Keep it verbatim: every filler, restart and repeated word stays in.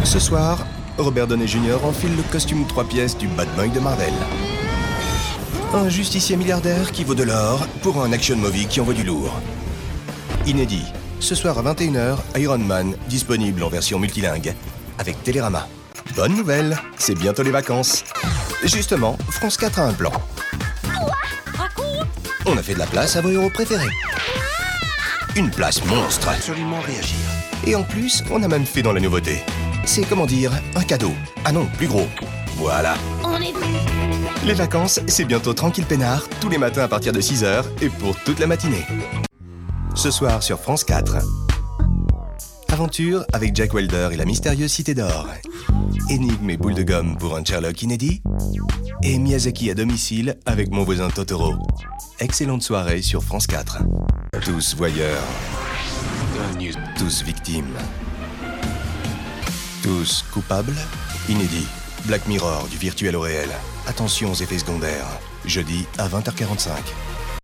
Ce soir, Robert Downey junior enfile le costume trois pièces du bad boy de Marvel. Un justicier milliardaire qui vaut de l'or pour un action movie qui envoie du lourd. Inédit. Ce soir à vingt et une heures, Iron Man, disponible en version multilingue, avec Télérama. Bonne nouvelle, c'est bientôt les vacances. Justement, France quatre a un plan. On a fait de la place à vos héros préférés. Une place monstre. Absolument réagir. Et en plus, on a même fait dans la nouveauté. C'est, comment dire, un cadeau. Ah non, plus gros. Voilà. On est... Les vacances, c'est bientôt tranquille peinard, tous les matins à partir de six heures et pour toute la matinée. Ce soir sur France quatre. Aventure avec Jack Welder et la mystérieuse Cité d'Or. Énigme et boule de gomme pour un Sherlock inédit. Et Miyazaki à domicile avec mon voisin Totoro. Excellente soirée sur France quatre. Tous voyeurs. Tous victimes. Tous coupables. Inédit. Black Mirror du virtuel au réel. Attention aux effets secondaires. Jeudi à vingt heures quarante-cinq.